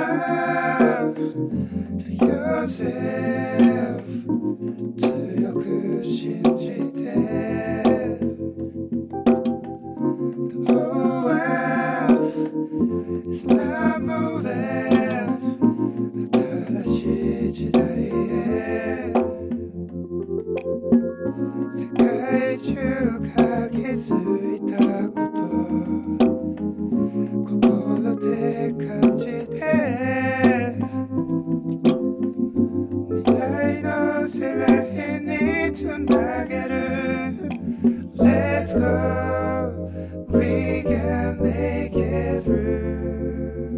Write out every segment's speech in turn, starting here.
smile to yourself 들려그신지대 The whole world is not moving 달라지지다해 세계 쭉하길 수 있다고도 거꾸로 택한지대 Let's go, we can make it through.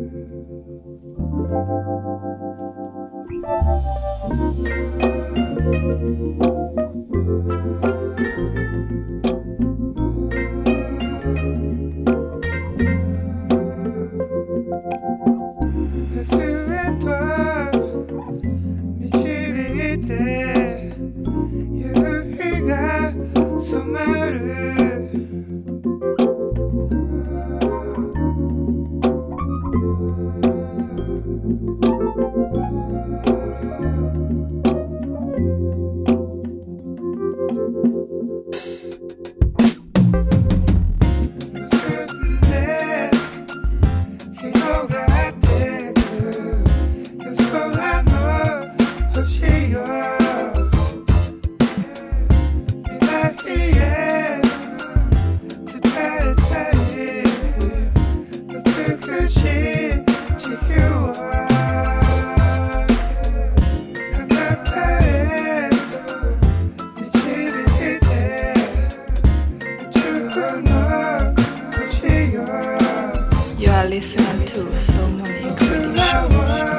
You are listening to So Morning Radio Show.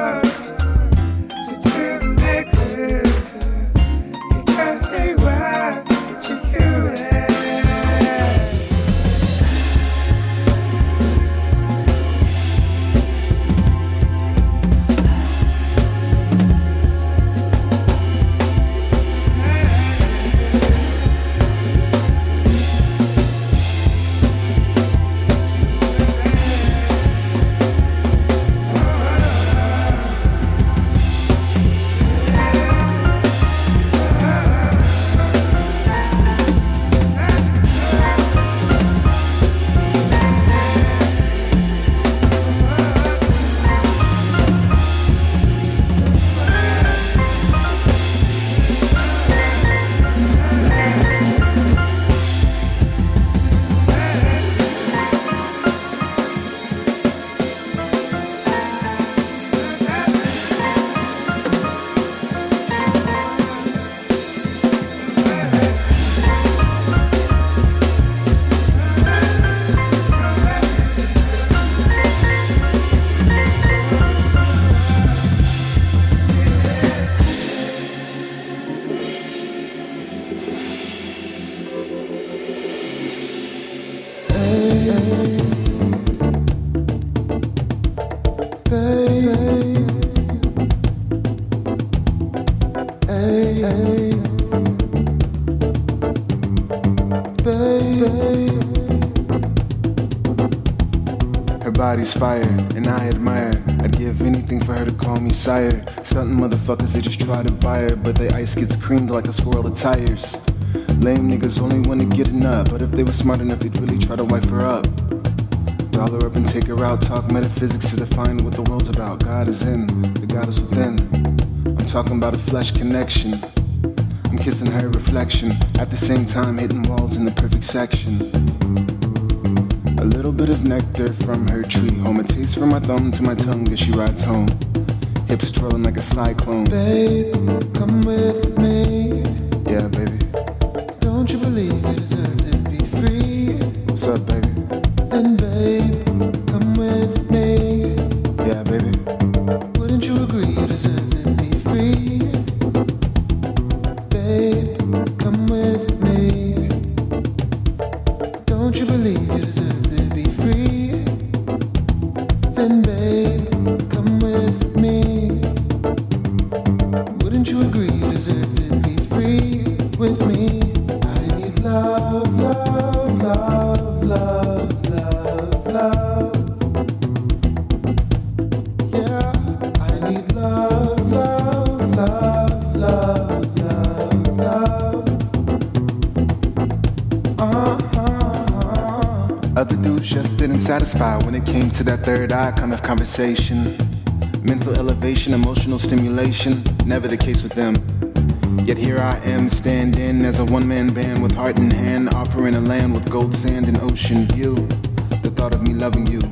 Her body's fire, and I admire. I'd give anything for her to call me sire. Stuntin' motherfuckers, they just try to buy her, but their ice gets creamed like a squirrel to tires. Lame niggas only wanna get enough, but if they were smart enough, they'd really try to wipe her up. Doll her up and take her out, talk metaphysics to define what the world's about. God is in, the God is within. I'm talking about a flesh connection. I'm kissing her reflection, at the same time hitting walls in the perfect section. A little bit of nectar from her tree home, a taste from my thumb to my tongue as she rides home. Hips twirling like a cyclone. Babe, come with me. Yeah, baby. Don't you believe you deserve to be free? What's up, baby? Then babe, come with me. Yeah, baby. Wouldn't you agree you deserve to be free? Babe, come with me. Don't you believe you deserve to be free? Then babe, come with me. Wouldn't you agree you deserve to be free with me? I need love, love, love, love. satisfied when it came to that third eye kind of conversation. Mental elevation, emotional stimulation, never the case with them. Yet here I am standing as a one-man band with heart in hand, offering a land with gold sand and ocean view. The thought of me loving you.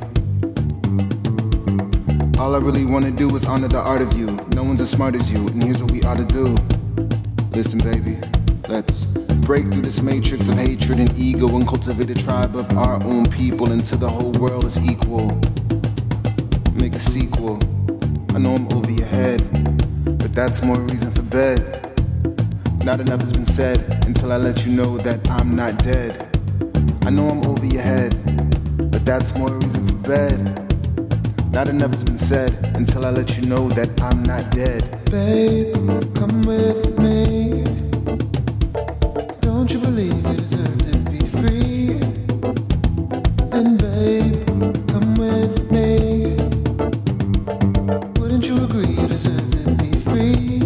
All I really want to do is honor the art of you. No one's as smart as you, and here's what we ought to do. Listen, baby, let's break through this matrix of hatred and ego and cultivate a tribe of our own people until the whole world is equal. Make a sequel. I know I'm over your head, but that's more reason for bed. Not enough has been said until I let you know that I'm not dead. I know I'm over your head, but that's more reason for bed. Not enough has been said until I let you know that I'm not dead. Babe, come with me. Don't you believe you deserve to be free? And babe, come with me. Wouldn't you agree you deserve to be free?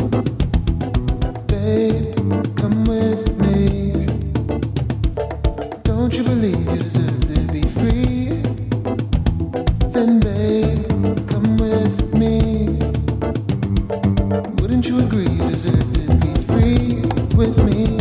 Babe, come with me. Don't you believe you deserve to be free? Then babe, come with me. Wouldn't you agree you deserve to be free with me?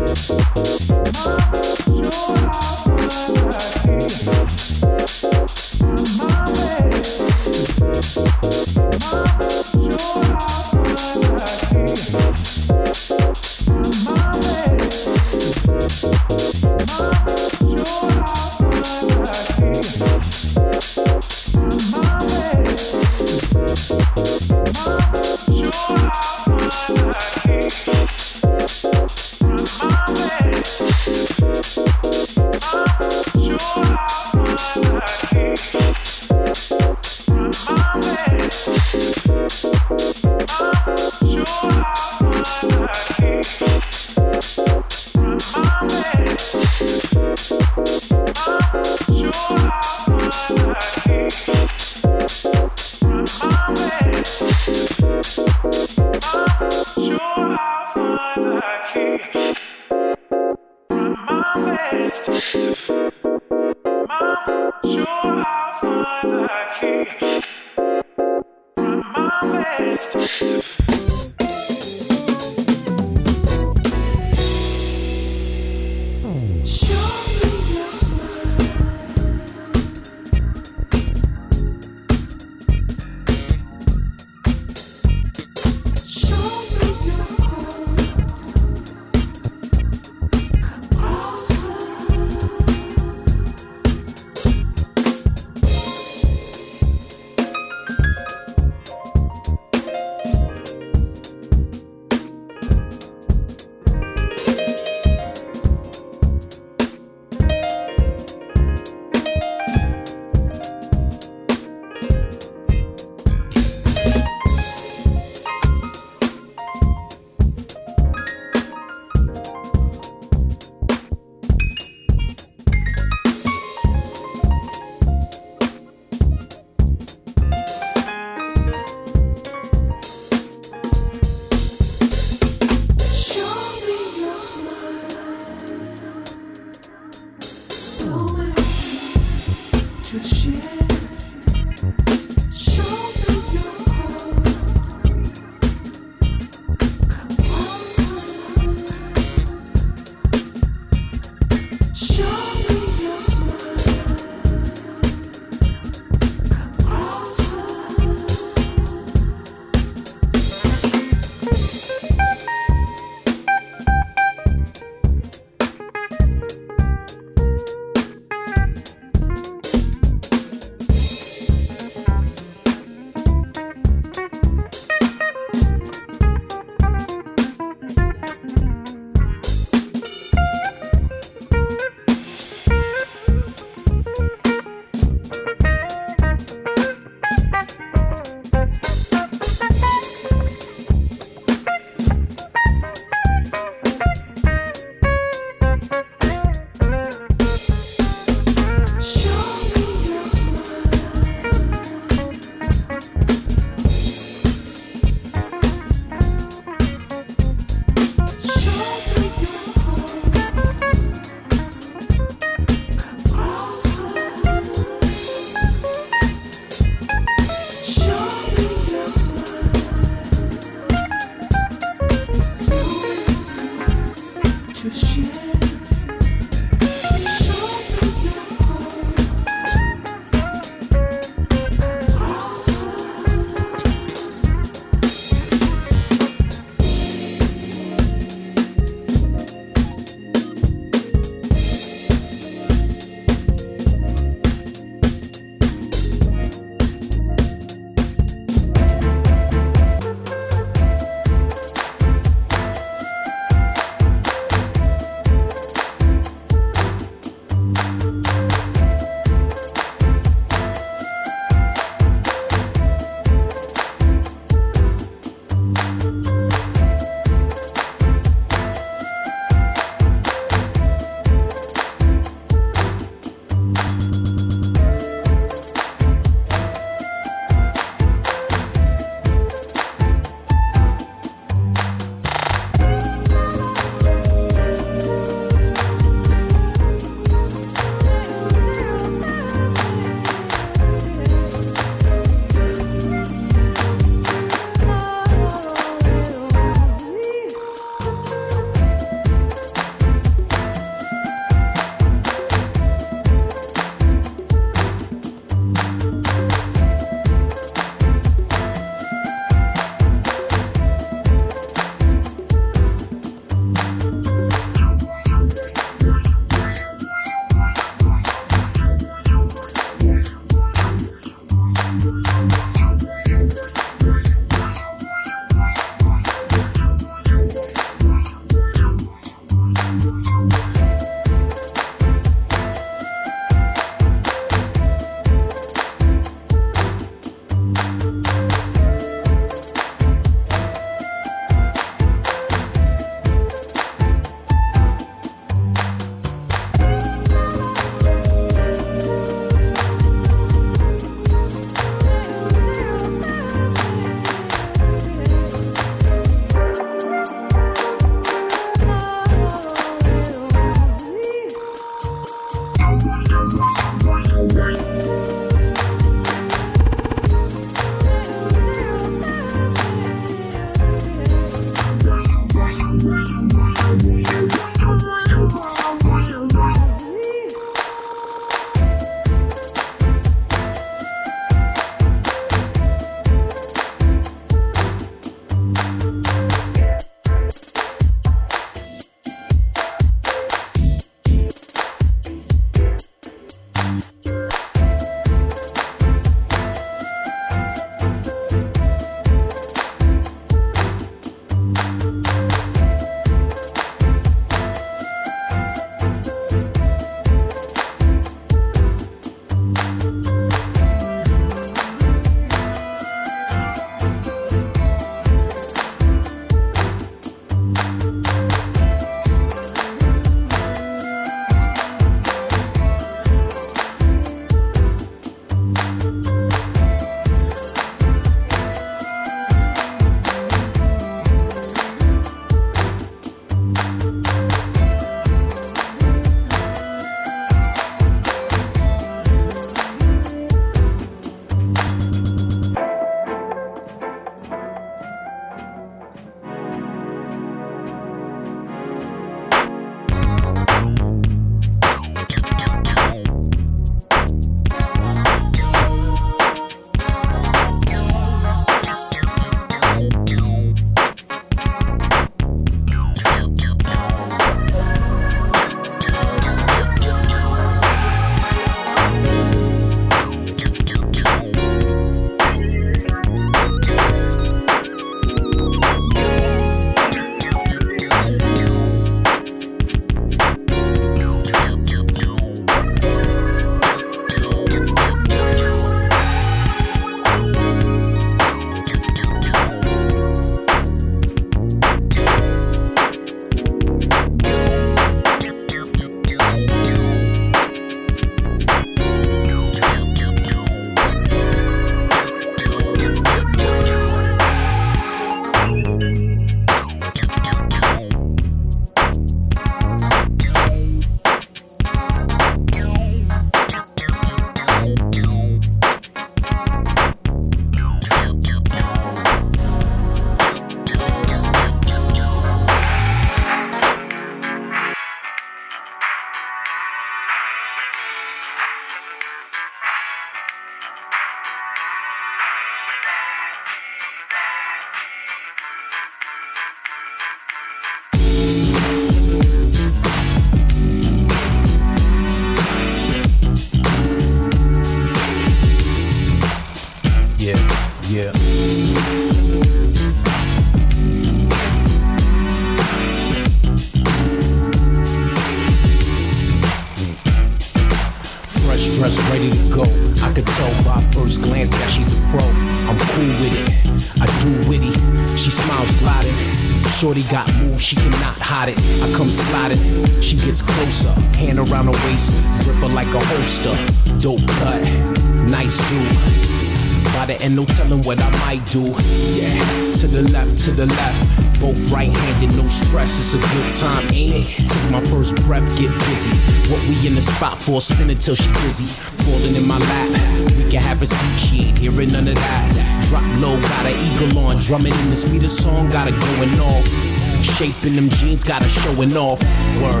dressed ready to go. I could tell by first glance that she's a pro. I'm cool with it, I do witty. She smiles gliding. Shorty got moves, she cannot hide it. I come sliding, she gets closer. Hand around her waist, grip her like a holster. Dope cut, nice dude. By the end, no telling what I might do. Yeah, to the left. Both right-handed, no stress, it's a good time, ain't it? Take my first breath, get busy. What we in the spot for, spin it till she dizzy. Falling in my lap, we can have a seat, she ain't hearing none of that. Drop low, got an eagle on, drumming in the speed of song, got it going off. Shaping them jeans, got her showing off. Word.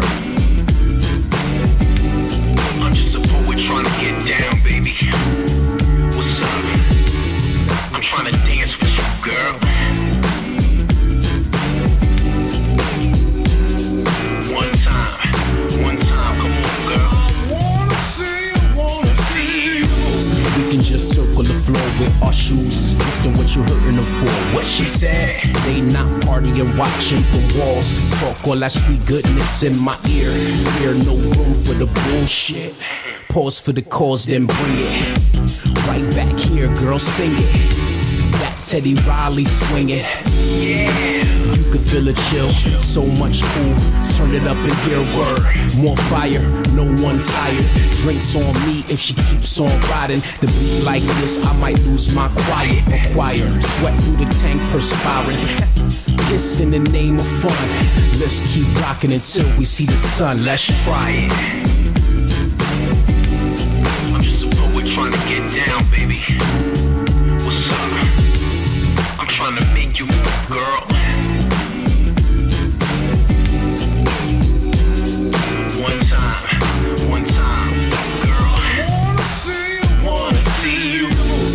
I'm just a poet trying to get down, baby. What's up? I'm trying to dance with you, girl. One time, come on, girl. I wanna see you. We can just circle the floor with our shoes. Listen what you hurting them for. What she said, they not partying, watching from walls. Talk all that sweet goodness in my ear. Fear no room for the bullshit. Pause for the cause, then bring it. Right back here, girl, sing it. That Teddy Riley swinging. Yeah, you could feel a chill. So much cool. Turn it up and hear word. More fire, no one tired. Drinks on me if she keeps on riding. The beat like this, I might lose my quiet. Acquire, sweat through the tank, perspiring. This in the name of fun. Let's keep rocking until we see the sun. Let's try it. I'm just a poet trying to get down, baby. What's up? I'm trying to make you move, girl. One time, girl. Wanna see you.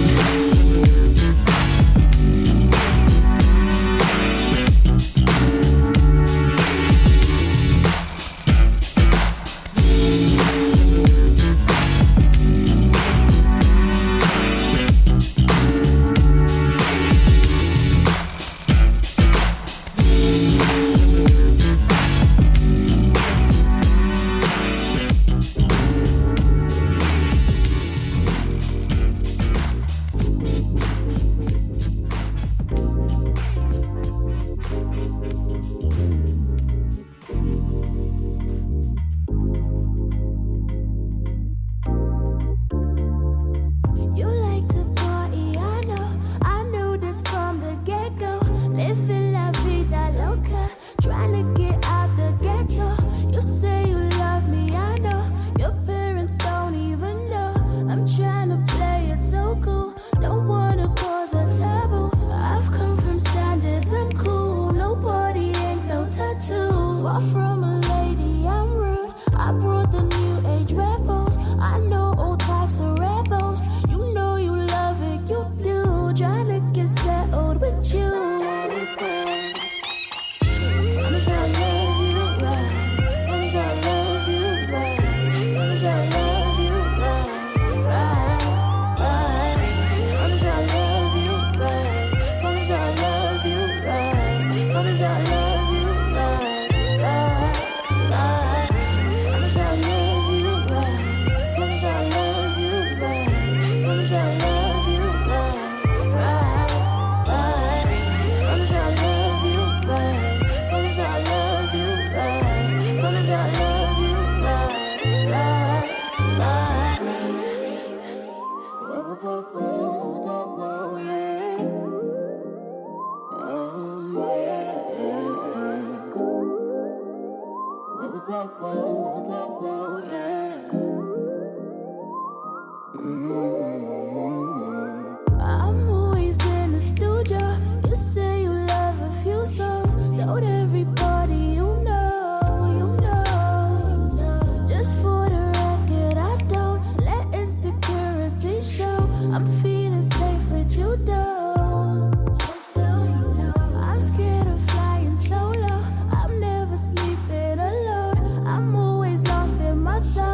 I'm always in the studio. You say you love a few songs. Told everybody you know. Just for the record, I don't let insecurity show. I'm feeling safe with you, though. I'm scared of flying solo. I'm never sleeping alone. I'm always lost in myself.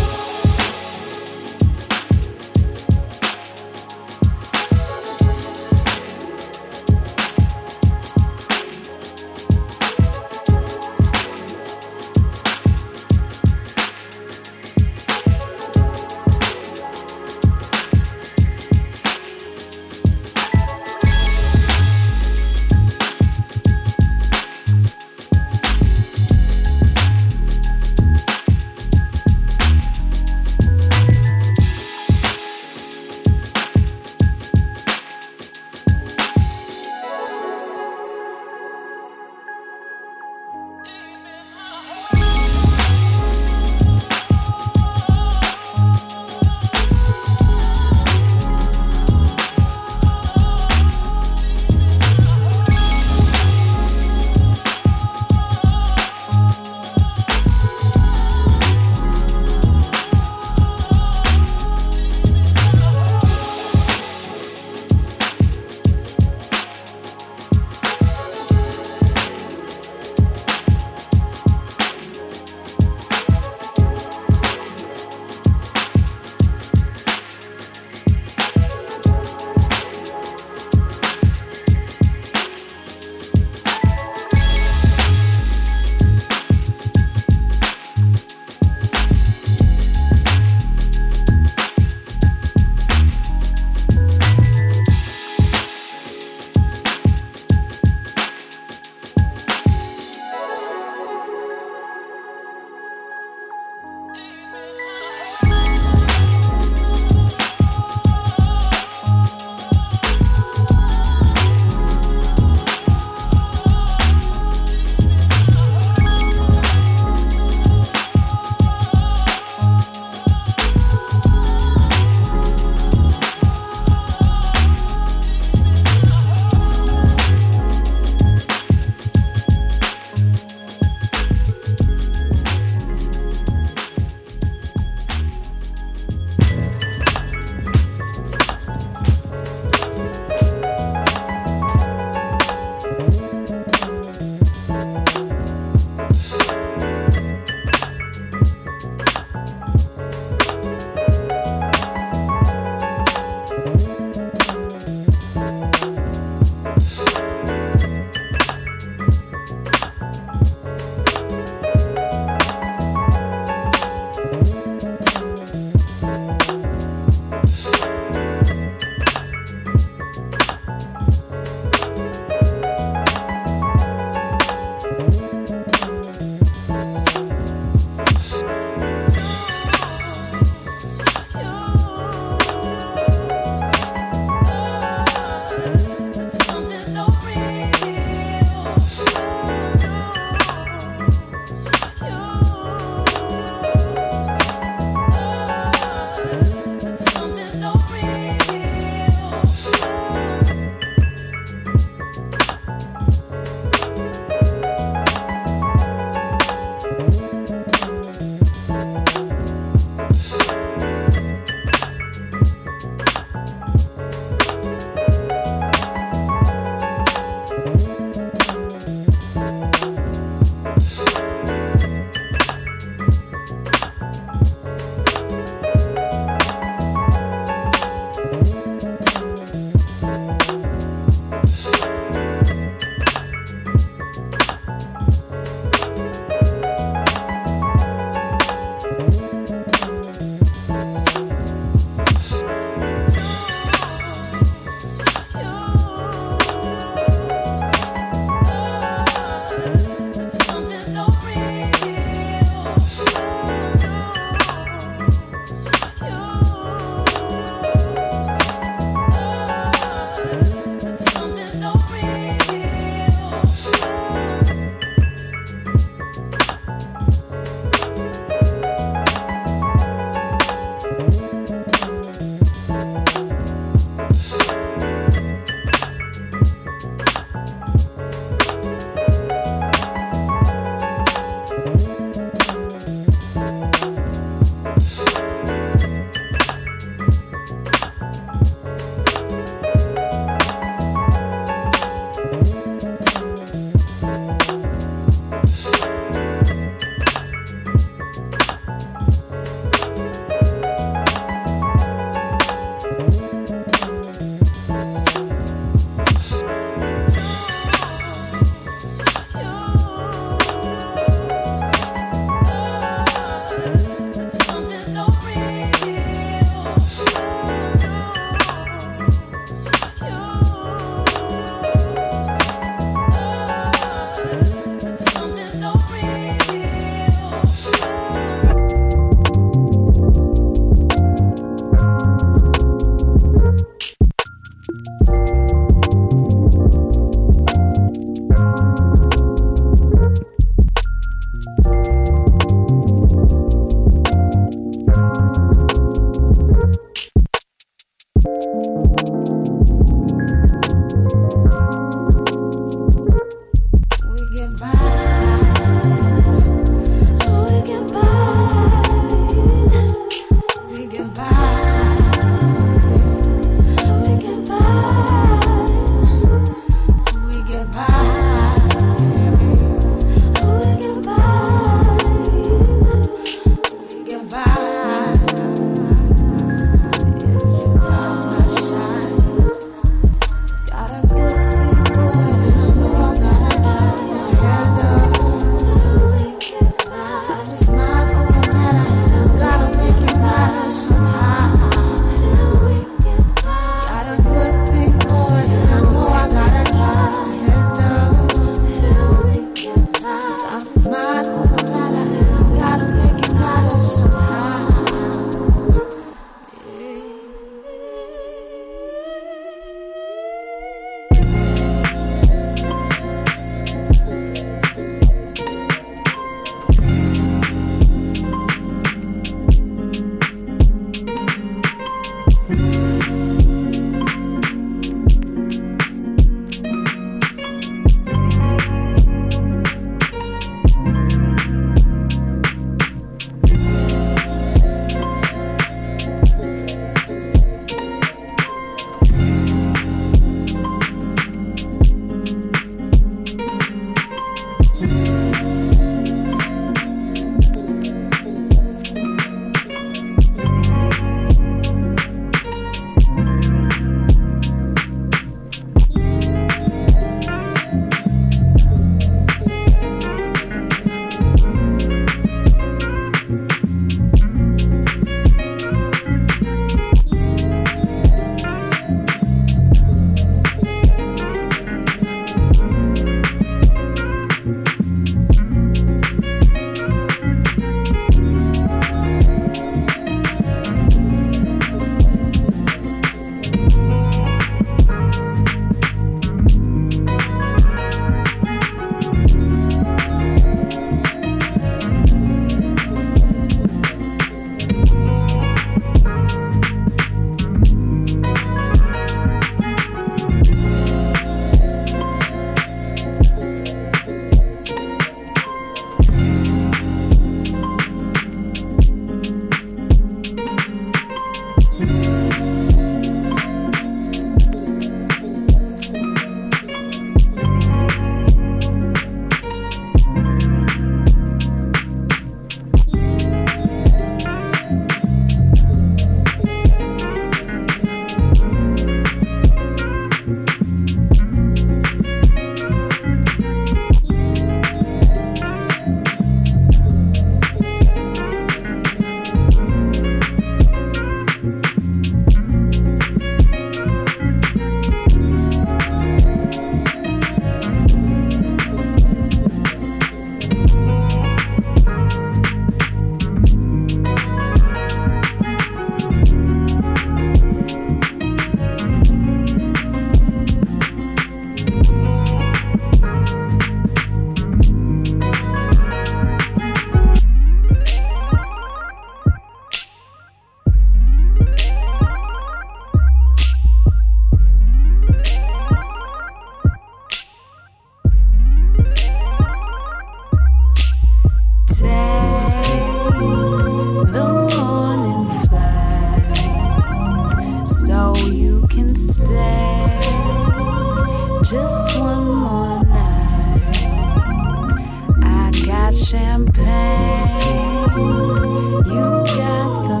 Just one more night. I got champagne, you got the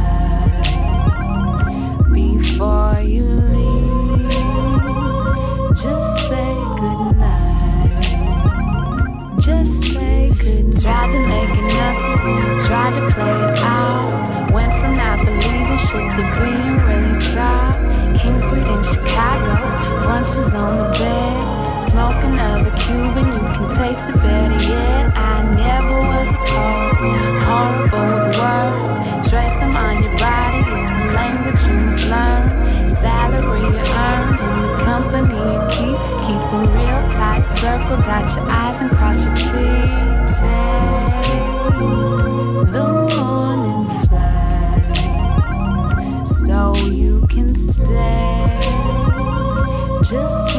light. Before you leave, just say goodnight. Just say goodnight. Tried to make it nothing, tried to play it out. Went from not believing shit to being really soft. King Suite in Chicago, brunches on the bed. Smoke another Cuban, you can taste it better yet. I never was a poet, horrible with words. Trace them on your body, it's the language you must learn. Salary you earn in the company you keep. Keep a real tight circle, dot your I's and cross your T's. Take the morning flight so you can stay. Just